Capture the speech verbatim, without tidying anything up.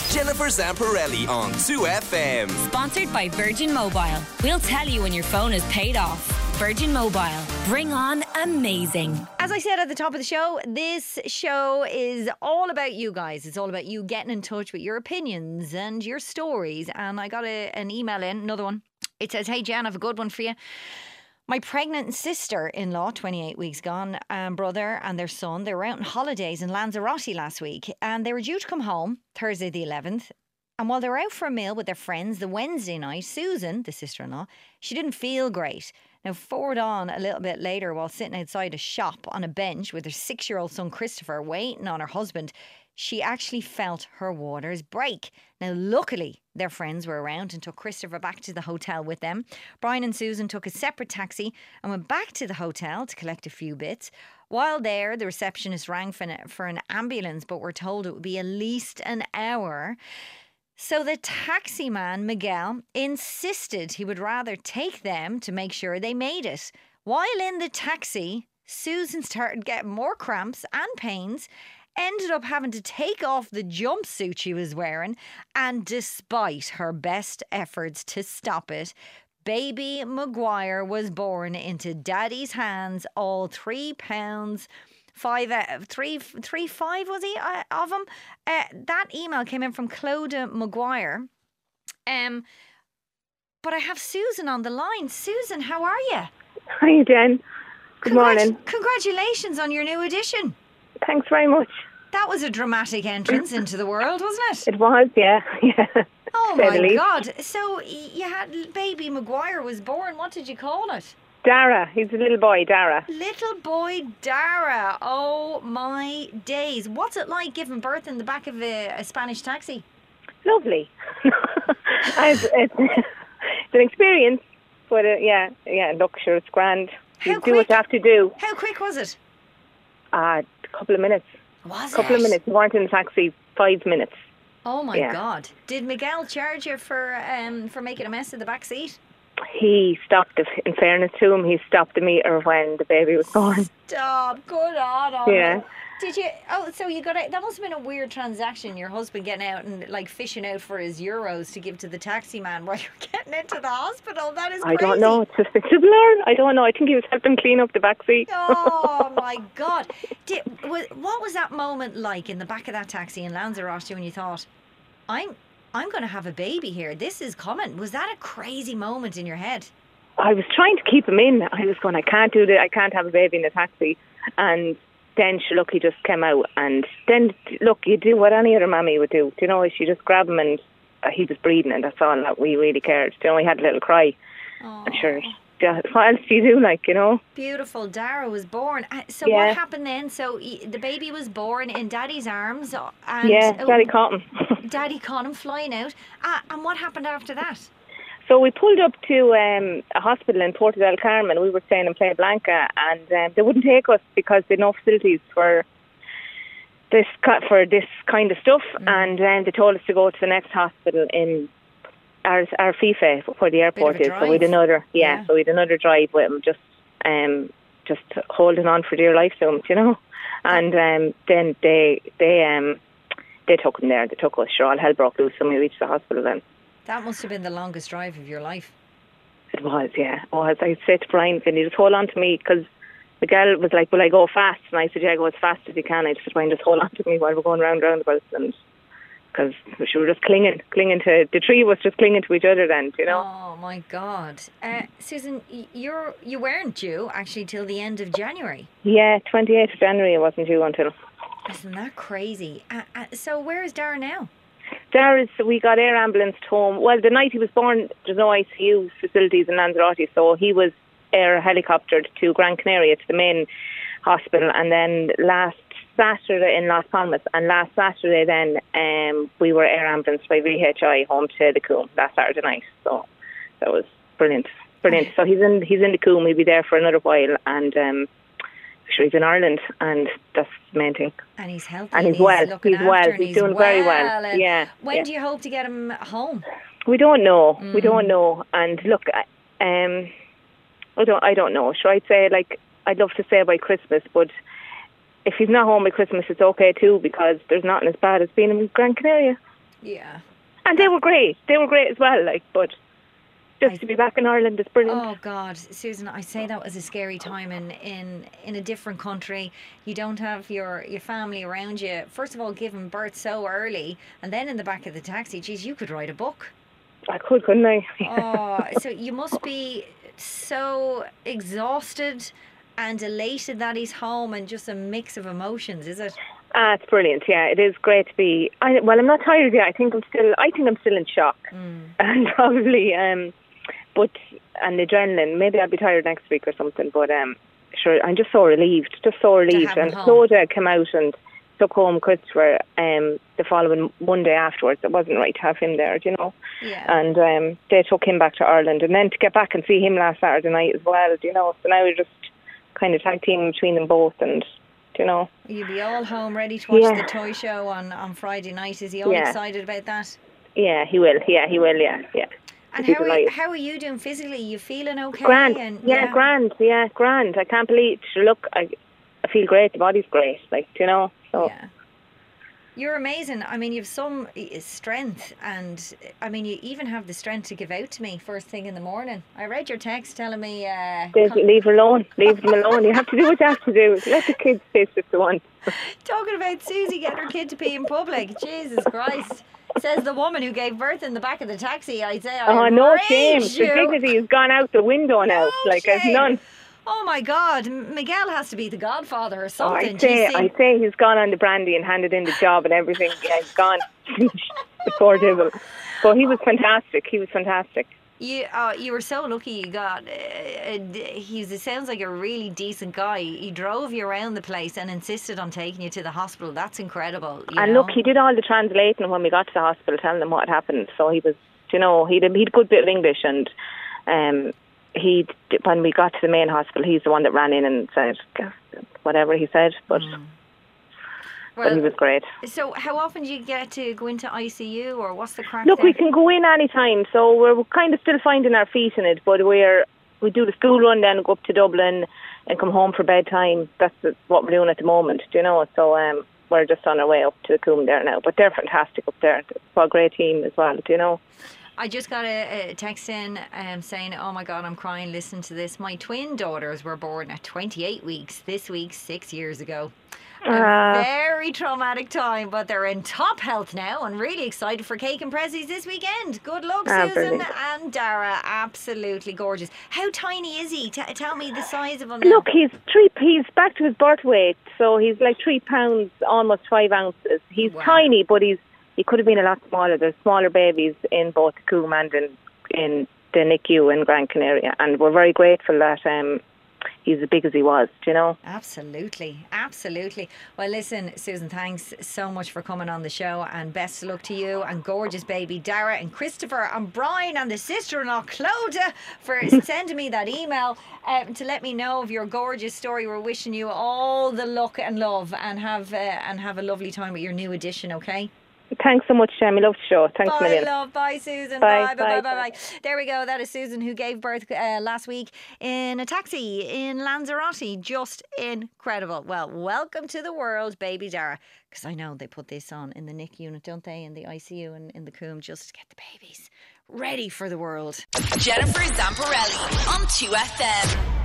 Jennifer Zamparelli on two F M. Sponsored by Virgin Mobile. We'll tell you when your phone is paid off. Virgin Mobile. Bring on amazing. As I said at the top of the show, this show is all about you guys. It's all about you getting in touch with your opinions and your stories. And I got a, an email in, another one. It says, hey Jan, I have a good one for you. My pregnant sister-in-law, twenty-eight weeks gone, and brother and their son, they were out on holidays in Lanzarote last week, and they were due to come home Thursday the eleventh. And while they were out for a meal with their friends the Wednesday night, Susan, the sister-in-law, she didn't feel great. Now, forward on a little bit later, while sitting outside a shop on a bench with her six-year-old son Christopher waiting on her husband, she actually felt her waters break. Now, luckily, their friends were around and took Christopher back to the hotel with them. Brian and Susan took a separate taxi and went back to the hotel to collect a few bits. While there, the receptionist rang for an, for an ambulance, but were told it would be at least an hour. So the taxi man, Miguel, insisted he would rather take them to make sure they made it. While in the taxi, Susan started getting more cramps and pains, ended up having to take off the jumpsuit she was wearing, and despite her best efforts to stop it, baby Maguire was born into daddy's hands, all three pounds, five, uh, three, three, five was he uh, of him? Uh, that email came in from Clodagh Maguire. Um, but I have Susan on the line. Susan, how are you? Hi, Jen. Good Congrat- morning. Congratulations on your new edition. Thanks very much. That was a dramatic entrance into the world, wasn't it? It was, yeah. yeah. Oh Steadily. my God. So y- you had baby Maguire was born. What did you call it? Dara. He's a little boy, Dara. Little boy Dara. Oh my days. What's it like giving birth in the back of a, a Spanish taxi? Lovely. it's, it's, it's an experience. But uh, yeah, yeah, look, sure, it's grand. How You quick? do what you have to do. How quick was it? Uh, a couple of minutes. Was A couple it? of minutes. We weren't in the taxi five minutes. Oh my Yeah. God. Did Miguel charge you for um for making a mess of the back seat? He stopped it. In fairness to him, he stopped the meter when the baby was born. Stop. Good on him. Yeah. Did you? Oh, so you got out. That must have been a weird transaction. Your husband getting out and like fishing out for his euros to give to the taxi man while you're getting into the hospital. That is crazy. I don't know. It's just it's a blur. I don't know. I think he was helping clean up the back seat. Oh my God! Did, wa- what was that moment like in the back of that taxi in Lanzarote when you thought, "I'm, I'm going to have a baby here. This is coming." Was that a crazy moment in your head? I was trying to keep him in. I was going, I can't do that. I can't have a baby in a taxi. And then, she, look, he just came out. And then, look, you do what any other mammy would do. Do you know, she just grabbed him and uh, he was breathing, and that's all that we really cared. Do you know, he had a little cry. Oh. I'm sure. Yeah, what else do you do, like, you know? Beautiful. Dara was born. Uh, So Yeah. what happened then? So y- the baby was born in Daddy's arms, uh, and Yeah, uh, Daddy caught him. Daddy caught him flying out. Uh, and what happened after that? So we pulled up to um, a hospital in Puerto del Carmen. We were staying in Playa Blanca, and um, they wouldn't take us because they had no facilities for this ki- for this kind of stuff. Mm. And um, they told us to go to the next hospital in our our Fife, where the airport Bit is. of a So we had drive. another, yeah, Yeah. So we had another drive with him, just um, just holding on for dear life to him, you know. And um, then they they um they took him there. They took us. Sure, all hell broke loose when we reached the hospital then. That must have been the longest drive of your life. It was, yeah. Oh, as I said to Brian, can you just hold on to me? Because Miguel was like, will I go fast? And I said, yeah, go as fast as you can. I just said, Brian, just hold on to me while we're going round roundabouts. And because we were just clinging, clinging to, the tree was just clinging to each other then, you know. Oh my God. Uh, Susan, y- you're, you weren't due actually till the end of January. Yeah, twenty-eighth of January it wasn't due until. Isn't that crazy? Uh, uh, so where is Dara now? Dara's, we got air ambulanced home. Well, the night he was born, there's no I C U facilities in Lanzarote, so he was air helicoptered to Gran Canaria, to the main hospital. And then last Saturday in Las Palmas, and last Saturday then um, we were air ambulanced by V H I home to the Coombe last Saturday night. So that was brilliant, brilliant. So he's in he's in the Coombe. He'll be there for another while, and um, sure he's in Ireland, and that's the main thing. And he's healthy. And he's well. looking He's after well. and He's doing very well. and Yeah, When yeah. do you hope to get him home? We don't know. Mm. We don't know. And look, I- um, I don't. I don't know. Sure, I'd say like I'd love to say by Christmas, but if he's not home by Christmas, it's okay too, because there's nothing as bad as being in Gran Canaria. Yeah. And they were great. They were great as well. Like, but just I, to be back in Ireland is brilliant. Oh God, Susan, I say that was a scary time in, in, in a different country. You don't have your, your family around you. First of all, giving birth so early, and then in the back of the taxi, geez, you could write a book. I could, couldn't I? Oh, so you must be so exhausted and elated that he's home, and just a mix of emotions, is it? Ah, it's brilliant. Yeah, it is great to be. I, well, I'm not tired yet. I think I'm still. I think I'm still in shock, mm. and probably. Um, but and the adrenaline. Maybe I'll be tired next week or something. But um, sure, I'm just so relieved. Just so relieved. And Clodagh came out and took home Christopher um, the following Monday afterwards. It wasn't right to have him there, you know. Yeah. And um, they took him back to Ireland, and then to get back and see him last Saturday night as well, you know. So now we're just kind of tag teaming between them both, and you know. You'll be all home ready to watch yeah. the toy show on, on Friday night. Is he all yeah. excited about that? Yeah, he will. Yeah, he will. Yeah, yeah. And how are, you, how are you doing physically? You feeling okay? Grand. And, yeah, yeah, grand. Yeah, grand. I can't believe. Look, I, I feel great. The body's great. Like, you know. So. Yeah. You're amazing. I mean, you have some strength, and I mean, you even have the strength to give out to me first thing in the morning. I read your text telling me... Uh, leave her alone. Leave them alone. You have to do what you have to do. Let the kids piss if they want. Talking about Susie getting her kid to pee in public. Jesus Christ. Says the woman who gave birth in the back of the taxi. I say, I Oh, no shame. you. The dignity has gone out the window now. No like, shame. there's none. Oh my God, Miguel has to be the godfather or something. Oh, I say, I say he's gone on the brandy and handed in the job and everything. Yeah, he's gone. The poor devil. But he was fantastic. He was fantastic. You, uh, you were so lucky you got. Uh, he's. It sounds like a really decent guy. He drove you around the place and insisted on taking you to the hospital. That's incredible. You and know? Look, he did all the translating when we got to the hospital, telling them what had happened. So he was, you know, he'd he'd a good bit of English, and um. He, when we got to the main hospital, he's the one that ran in and said whatever he said, but, mm. well, but he was great. So how often do you get to go into I C U, or what's the crack Look, there? we can go in any time, so we're kind of still finding our feet in it, but we're, we do the school run, then go up to Dublin and come home for bedtime. That's what we're doing at the moment, do you know, so um, we're just on our way up to the Coombe there now, but they're fantastic up there. It's a great team as well, do you know. I just got a, a text in um, saying, oh my God, I'm crying, listen to this. My twin daughters were born at twenty-eight weeks, this week, six years ago. A uh, very traumatic time, but they're in top health now and really excited for cake and prezzies this weekend. Good luck, uh, Susan brilliant. and Dara. Absolutely gorgeous. How tiny is he? T- tell me the size of him now. Look, he's three. He's back to his birth weight, so he's like three pounds, almost five ounces. He's wow. tiny, but he's he could have been a lot smaller. There's smaller babies in both the Coombe and in, in the N I C U in Gran Canaria, and we're very grateful that um, he's as big as he was, do you know? Absolutely, absolutely. Well, listen, Susan, thanks so much for coming on the show, and best of luck to you and gorgeous baby Dara and Christopher and Brian and the sister-in-law Clodagh for sending me that email um, to let me know of your gorgeous story. We're wishing you all the luck and love, and have uh, and have a lovely time with your new addition, okay? Thanks so much, Jamie. Love the show. Thanks bye, a million. Love. Bye, Susan. Bye, bye, bye, bye, bye, bye, bye. There we go. That is Susan, who gave birth uh, last week in a taxi in Lanzarote. Just incredible. Well, welcome to the world, baby Dara. Because I know they put this on in the N I C U unit, don't they? In the I C U and in the Coombe, just to get the babies ready for the world. Jennifer Zamparelli on two F M.